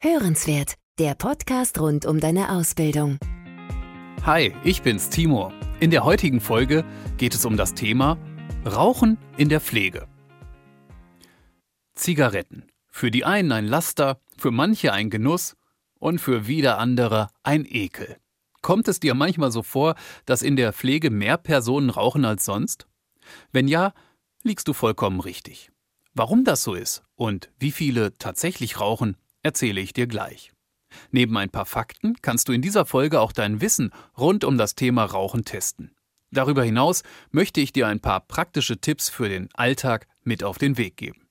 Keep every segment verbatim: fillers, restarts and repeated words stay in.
Hörenswert, der Podcast rund um deine Ausbildung. Hi, ich bin's, Timo. In der heutigen Folge geht es um das Thema Rauchen in der Pflege. Zigaretten. Für die einen ein Laster, für manche ein Genuss und für wieder andere ein Ekel. Kommt es dir manchmal so vor, dass in der Pflege mehr Personen rauchen als sonst? Wenn ja, liegst du vollkommen richtig. Warum das so ist und wie viele tatsächlich rauchen, erzähle ich dir gleich. Neben ein paar Fakten kannst du in dieser Folge auch dein Wissen rund um das Thema Rauchen testen. Darüber hinaus möchte ich dir ein paar praktische Tipps für den Alltag mit auf den Weg geben.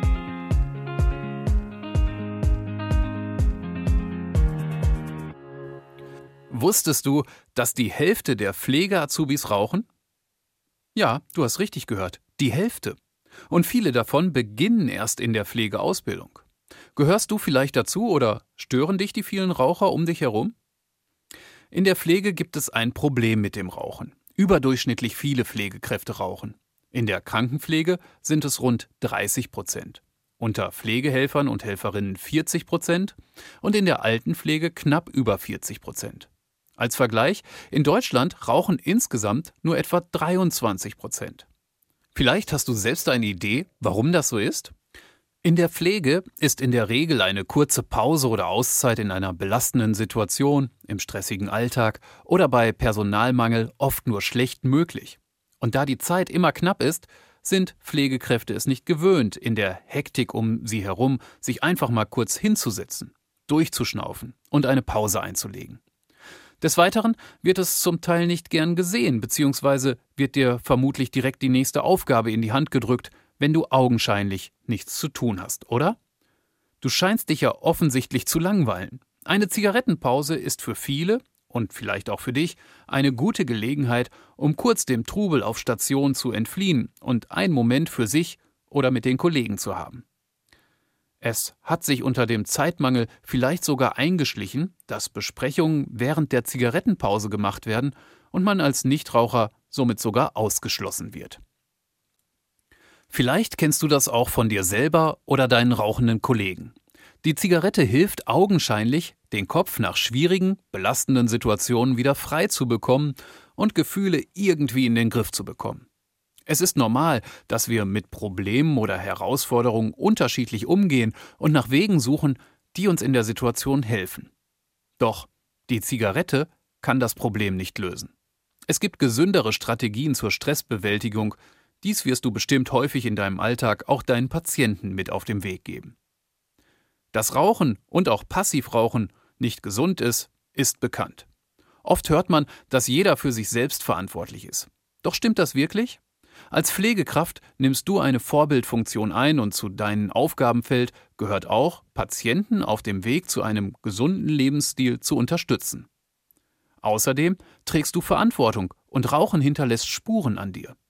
Wusstest du, dass die Hälfte der Pflege-Azubis rauchen? Ja, du hast richtig gehört, die Hälfte. Und viele davon beginnen erst in der Pflegeausbildung. Gehörst du vielleicht dazu oder stören dich die vielen Raucher um dich herum? In der Pflege gibt es ein Problem mit dem Rauchen. Überdurchschnittlich viele Pflegekräfte rauchen. In der Krankenpflege sind es rund dreißig Prozent. Unter Pflegehelfern und Helferinnen vierzig Prozent und in der Altenpflege knapp über vierzig Prozent. Als Vergleich, in Deutschland rauchen insgesamt nur etwa dreiundzwanzig Prozent. Vielleicht hast du selbst eine Idee, warum das so ist? In der Pflege ist in der Regel eine kurze Pause oder Auszeit in einer belastenden Situation, im stressigen Alltag oder bei Personalmangel oft nur schlecht möglich. Und da die Zeit immer knapp ist, sind Pflegekräfte es nicht gewöhnt, in der Hektik um sie herum sich einfach mal kurz hinzusetzen, durchzuschnaufen und eine Pause einzulegen. Des Weiteren wird es zum Teil nicht gern gesehen, beziehungsweise wird dir vermutlich direkt die nächste Aufgabe in die Hand gedrückt, wenn du augenscheinlich nichts zu tun hast, oder? Du scheinst dich ja offensichtlich zu langweilen. Eine Zigarettenpause ist für viele, und vielleicht auch für dich, eine gute Gelegenheit, um kurz dem Trubel auf Station zu entfliehen und einen Moment für sich oder mit den Kollegen zu haben. Es hat sich unter dem Zeitmangel vielleicht sogar eingeschlichen, dass Besprechungen während der Zigarettenpause gemacht werden und man als Nichtraucher somit sogar ausgeschlossen wird. Vielleicht kennst du das auch von dir selber oder deinen rauchenden Kollegen. Die Zigarette hilft augenscheinlich, den Kopf nach schwierigen, belastenden Situationen wieder frei zu bekommen und Gefühle irgendwie in den Griff zu bekommen. Es ist normal, dass wir mit Problemen oder Herausforderungen unterschiedlich umgehen und nach Wegen suchen, die uns in der Situation helfen. Doch die Zigarette kann das Problem nicht lösen. Es gibt gesündere Strategien zur Stressbewältigung. Dies wirst du bestimmt häufig in deinem Alltag auch deinen Patienten mit auf den Weg geben. Dass Rauchen und auch Passivrauchen nicht gesund ist, ist bekannt. Oft hört man, dass jeder für sich selbst verantwortlich ist. Doch stimmt das wirklich? Als Pflegekraft nimmst du eine Vorbildfunktion ein und zu deinem Aufgabenfeld gehört auch, Patienten auf dem Weg zu einem gesunden Lebensstil zu unterstützen. Außerdem trägst du Verantwortung und Rauchen hinterlässt Spuren an dir.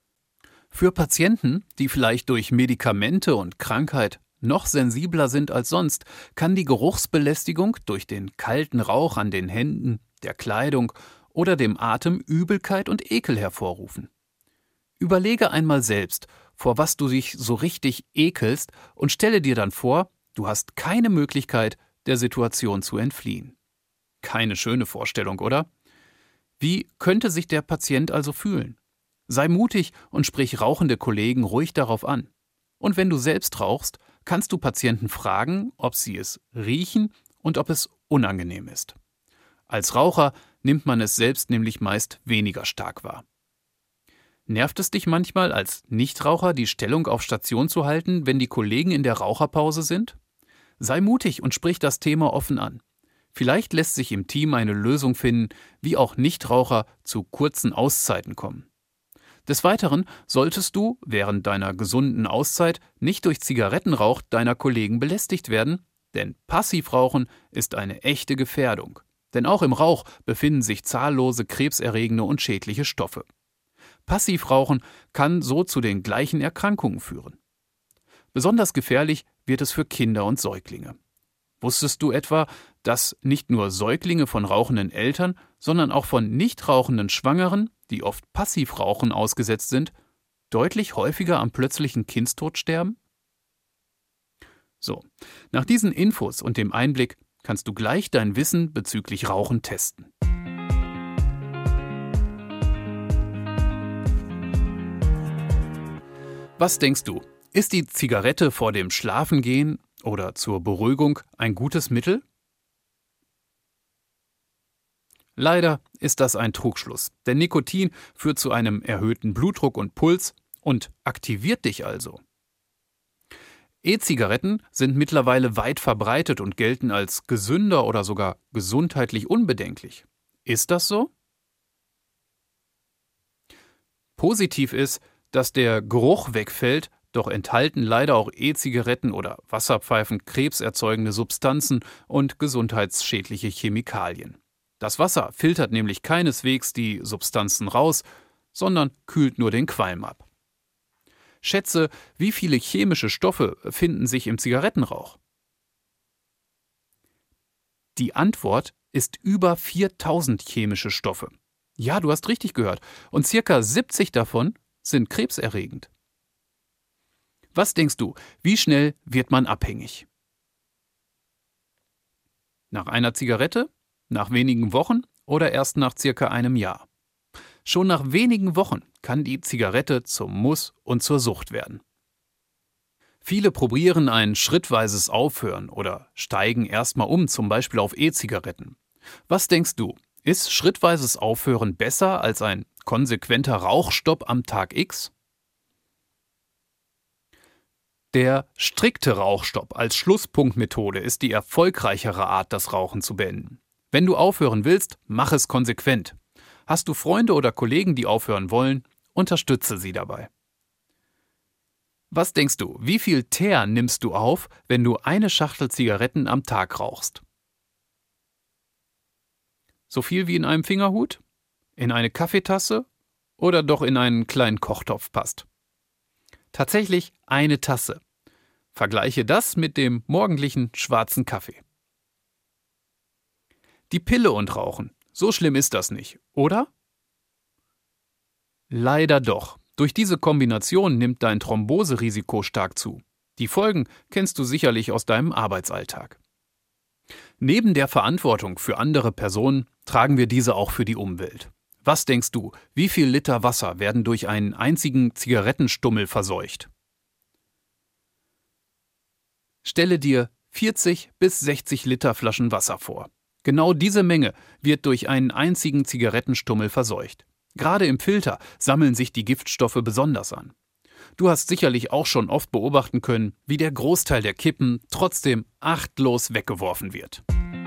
Für Patienten, die vielleicht durch Medikamente und Krankheit noch sensibler sind als sonst, kann die Geruchsbelästigung durch den kalten Rauch an den Händen, der Kleidung oder dem Atem Übelkeit und Ekel hervorrufen. Überlege einmal selbst, vor was du dich so richtig ekelst und stelle dir dann vor, du hast keine Möglichkeit, der Situation zu entfliehen. Keine schöne Vorstellung, oder? Wie könnte sich der Patient also fühlen? Sei mutig und sprich rauchende Kollegen ruhig darauf an. Und wenn du selbst rauchst, kannst du Patienten fragen, ob sie es riechen und ob es unangenehm ist. Als Raucher nimmt man es selbst nämlich meist weniger stark wahr. Nervt es dich manchmal, als Nichtraucher die Stellung auf Station zu halten, wenn die Kollegen in der Raucherpause sind? Sei mutig und sprich das Thema offen an. Vielleicht lässt sich im Team eine Lösung finden, wie auch Nichtraucher zu kurzen Auszeiten kommen. Des Weiteren solltest du während deiner gesunden Auszeit nicht durch Zigarettenrauch deiner Kollegen belästigt werden, denn Passivrauchen ist eine echte Gefährdung. Denn auch im Rauch befinden sich zahllose krebserregende und schädliche Stoffe. Passivrauchen kann so zu den gleichen Erkrankungen führen. Besonders gefährlich wird es für Kinder und Säuglinge. Wusstest du etwa, dass nicht nur Säuglinge von rauchenden Eltern, sondern auch von nicht rauchenden Schwangeren, die oft Passivrauchen ausgesetzt sind, deutlich häufiger am plötzlichen Kindstod sterben? So, nach diesen Infos und dem Einblick kannst du gleich dein Wissen bezüglich Rauchen testen. Was denkst du? Ist die Zigarette vor dem Schlafengehen oder zur Beruhigung ein gutes Mittel? Leider ist das ein Trugschluss, denn Nikotin führt zu einem erhöhten Blutdruck und Puls und aktiviert dich also. E-Zigaretten sind mittlerweile weit verbreitet und gelten als gesünder oder sogar gesundheitlich unbedenklich. Ist das so? Positiv ist, dass der Geruch wegfällt, doch enthalten leider auch E-Zigaretten oder Wasserpfeifen krebserzeugende Substanzen und gesundheitsschädliche Chemikalien. Das Wasser filtert nämlich keineswegs die Substanzen raus, sondern kühlt nur den Qualm ab. Schätze, wie viele chemische Stoffe finden sich im Zigarettenrauch? Die Antwort ist über viertausend chemische Stoffe. Ja, du hast richtig gehört. Und circa siebzig davon sind krebserregend. Was denkst du, wie schnell wird man abhängig? Nach einer Zigarette? Nach wenigen Wochen oder erst nach circa einem Jahr? Schon nach wenigen Wochen kann die Zigarette zum Muss und zur Sucht werden. Viele probieren ein schrittweises Aufhören oder steigen erstmal um, zum Beispiel auf E-Zigaretten. Was denkst du, ist schrittweises Aufhören besser als ein konsequenter Rauchstopp am Tag X? Der strikte Rauchstopp als Schlusspunktmethode ist die erfolgreichere Art, das Rauchen zu beenden. Wenn du aufhören willst, mach es konsequent. Hast du Freunde oder Kollegen, die aufhören wollen, unterstütze sie dabei. Was denkst du, wie viel Teer nimmst du auf, wenn du eine Schachtel Zigaretten am Tag rauchst? So viel wie in einem Fingerhut? In eine Kaffeetasse? Oder doch in einen kleinen Kochtopf passt? Tatsächlich eine Tasse. Vergleiche das mit dem morgendlichen schwarzen Kaffee. Die Pille und Rauchen. So schlimm ist das nicht, oder? Leider doch. Durch diese Kombination nimmt dein Thromboserisiko stark zu. Die Folgen kennst du sicherlich aus deinem Arbeitsalltag. Neben der Verantwortung für andere Personen tragen wir diese auch für die Umwelt. Was denkst du, wie viel Liter Wasser werden durch einen einzigen Zigarettenstummel verseucht? Stelle dir vierzig bis sechzig Liter Flaschen Wasser vor. Genau diese Menge wird durch einen einzigen Zigarettenstummel verseucht. Gerade im Filter sammeln sich die Giftstoffe besonders an. Du hast sicherlich auch schon oft beobachten können, wie der Großteil der Kippen trotzdem achtlos weggeworfen wird.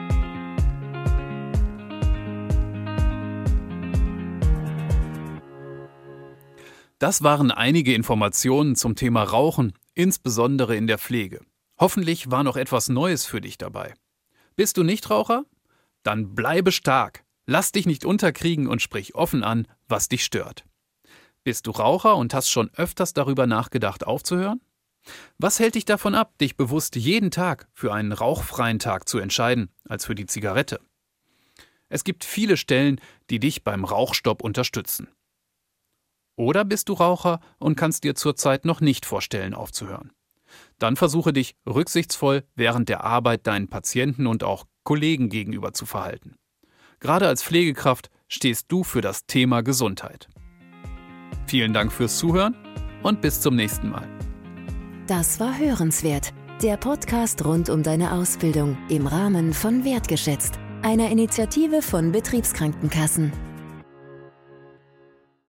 Das waren einige Informationen zum Thema Rauchen, insbesondere in der Pflege. Hoffentlich war noch etwas Neues für dich dabei. Bist du Nichtraucher? Dann bleibe stark, lass dich nicht unterkriegen und sprich offen an, was dich stört. Bist du Raucher und hast schon öfters darüber nachgedacht, aufzuhören? Was hält dich davon ab, dich bewusst jeden Tag für einen rauchfreien Tag zu entscheiden, als für die Zigarette? Es gibt viele Stellen, die dich beim Rauchstopp unterstützen. Oder bist du Raucher und kannst dir zurzeit noch nicht vorstellen, aufzuhören? Dann versuche dich rücksichtsvoll während der Arbeit deinen Patienten und auch Kollegen gegenüber zu verhalten. Gerade als Pflegekraft stehst du für das Thema Gesundheit. Vielen Dank fürs Zuhören und bis zum nächsten Mal. Das war Hörenswert, der Podcast rund um deine Ausbildung im Rahmen von Wertgeschätzt, einer Initiative von Betriebskrankenkassen.